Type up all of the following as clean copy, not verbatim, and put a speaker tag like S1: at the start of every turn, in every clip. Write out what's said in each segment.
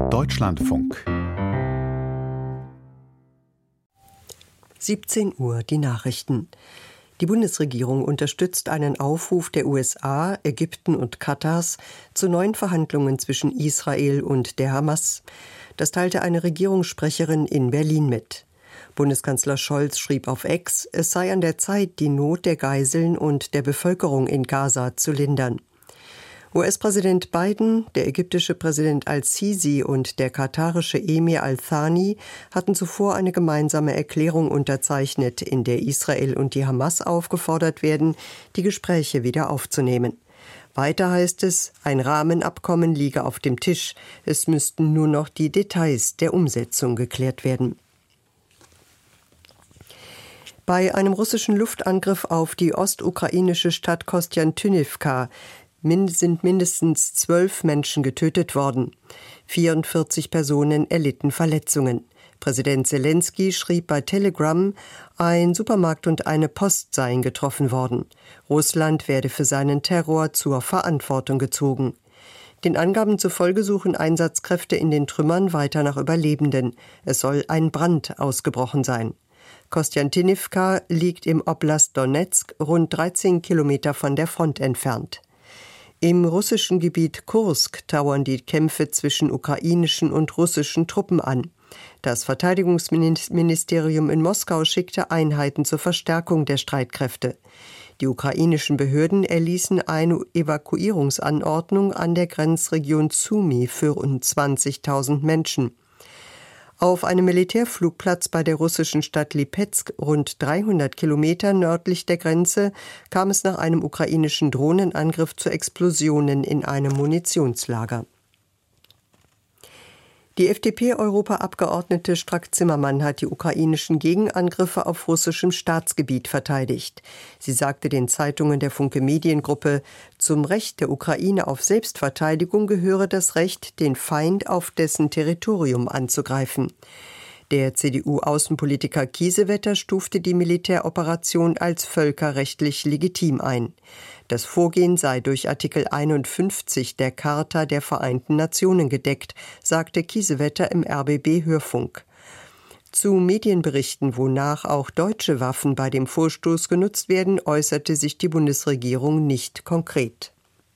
S1: Deutschlandfunk
S2: 17 Uhr, die Nachrichten. Die Bundesregierung unterstützt einen Aufruf der USA, Ägypten und Katars zu neuen Verhandlungen zwischen Israel und der Hamas. Das teilte eine Regierungssprecherin in Berlin mit. Bundeskanzler Scholz schrieb auf X, es sei an der Zeit, die Not der Geiseln und der Bevölkerung in Gaza zu lindern. US-Präsident Biden, der ägyptische Präsident al-Sisi und der katarische Emir al-Thani hatten zuvor eine gemeinsame Erklärung unterzeichnet, in der Israel und die Hamas aufgefordert werden, die Gespräche wieder aufzunehmen. Weiter heißt es, ein Rahmenabkommen liege auf dem Tisch, es müssten nur noch die Details der Umsetzung geklärt werden. Bei einem russischen Luftangriff auf die ostukrainische Stadt Kostjantyniwka sind mindestens 12 Menschen getötet worden. 44 Personen erlitten Verletzungen. Präsident Selenskyj schrieb bei Telegram, ein Supermarkt und eine Post seien getroffen worden. Russland werde für seinen Terror zur Verantwortung gezogen. Den Angaben zufolge suchen Einsatzkräfte in den Trümmern weiter nach Überlebenden. Es soll ein Brand ausgebrochen sein. Kostjantyniwka liegt im Oblast Donezk, rund 13 Kilometer von der Front entfernt. Im russischen Gebiet Kursk dauern die Kämpfe zwischen ukrainischen und russischen Truppen an. Das Verteidigungsministerium in Moskau schickte Einheiten zur Verstärkung der Streitkräfte. Die ukrainischen Behörden erließen eine Evakuierungsanordnung an der Grenzregion Sumy für rund 20.000 Menschen. Auf einem Militärflugplatz bei der russischen Stadt Lipezk, rund 300 Kilometer nördlich der Grenze, kam es nach einem ukrainischen Drohnenangriff zu Explosionen in einem Munitionslager. Die FDP-Europaabgeordnete Strack-Zimmermann hat die ukrainischen Gegenangriffe auf russischem Staatsgebiet verteidigt. Sie sagte den Zeitungen der Funke Mediengruppe, zum Recht der Ukraine auf Selbstverteidigung gehöre das Recht, den Feind auf dessen Territorium anzugreifen. Der CDU-Außenpolitiker Kiesewetter stufte die Militäroperation als völkerrechtlich legitim ein. Das Vorgehen sei durch Artikel 51 der Charta der Vereinten Nationen gedeckt, sagte Kiesewetter im RBB-Hörfunk. Zu Medienberichten, wonach auch deutsche Waffen bei dem Vorstoß genutzt werden, äußerte sich die Bundesregierung nicht konkret.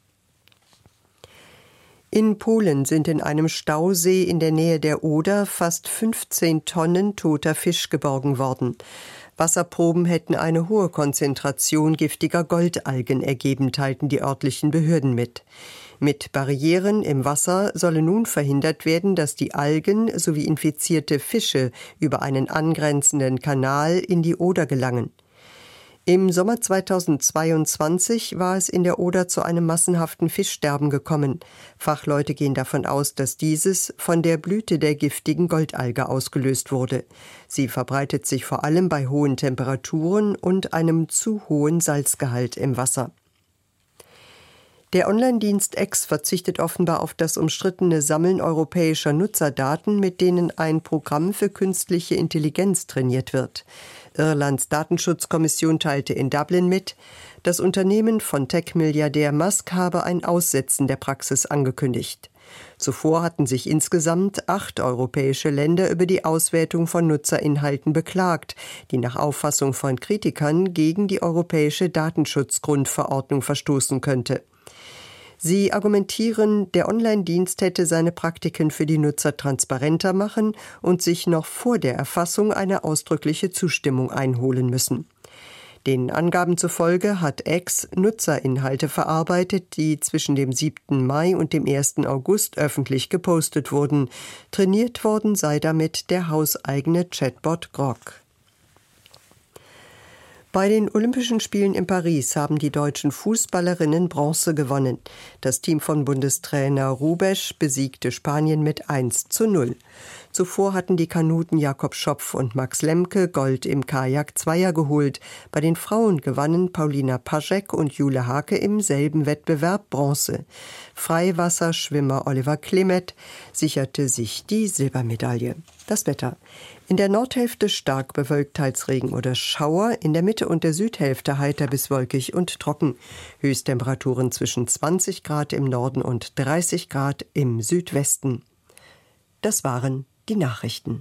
S2: In Polen sind in einem Stausee in der Nähe der Oder fast 15 Tonnen toter Fisch geborgen worden. Wasserproben hätten eine hohe Konzentration giftiger Goldalgen ergeben, teilten die örtlichen Behörden mit. Mit Barrieren im Wasser solle nun verhindert werden, dass die Algen sowie infizierte Fische über einen angrenzenden Kanal in die Oder gelangen. Im Sommer 2022 war es in der Oder zu einem massenhaften Fischsterben gekommen. Fachleute gehen davon aus, dass dieses von der Blüte der giftigen Goldalge ausgelöst wurde. Sie verbreitet sich vor allem bei hohen Temperaturen und einem zu hohen Salzgehalt im Wasser. Der Online-Dienst X verzichtet offenbar auf das umstrittene Sammeln europäischer Nutzerdaten, mit denen ein Programm für künstliche Intelligenz trainiert wird. Irlands Datenschutzkommission teilte in Dublin mit, das Unternehmen von Tech-Milliardär Musk habe ein Aussetzen der Praxis angekündigt. Zuvor hatten sich insgesamt 8 europäische Länder über die Auswertung von Nutzerinhalten beklagt, die nach Auffassung von Kritikern gegen die europäische Datenschutzgrundverordnung verstoßen könnte. Sie argumentieren, der Online-Dienst hätte seine Praktiken für die Nutzer transparenter machen und sich noch vor der Erfassung eine ausdrückliche Zustimmung einholen müssen. Den Angaben zufolge hat X Nutzerinhalte verarbeitet, die zwischen dem 7. Mai und dem 1. August öffentlich gepostet wurden. Trainiert worden sei damit der hauseigene Chatbot Grok. Bei den Olympischen Spielen in Paris haben die deutschen Fußballerinnen Bronze gewonnen. Das Team von Bundestrainer Rubesch besiegte Spanien mit 1:0. Zuvor hatten die Kanuten Jakob Schopf und Max Lemke Gold im Kajak-Zweier geholt. Bei den Frauen gewannen Paulina Paschek und Jule Hake im selben Wettbewerb Bronze. Freiwasserschwimmer Oliver Klemet sicherte sich die Silbermedaille. Das Wetter. In der Nordhälfte stark bewölkt, teils Regen oder Schauer, in der Mitte und der Südhälfte heiter bis wolkig und trocken. Höchsttemperaturen zwischen 20 Grad im Norden und 30 Grad im Südwesten. Das waren die Nachrichten.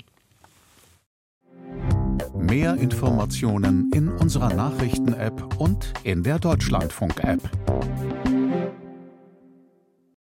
S1: Mehr Informationen in unserer Nachrichten-App und in der Deutschlandfunk-App.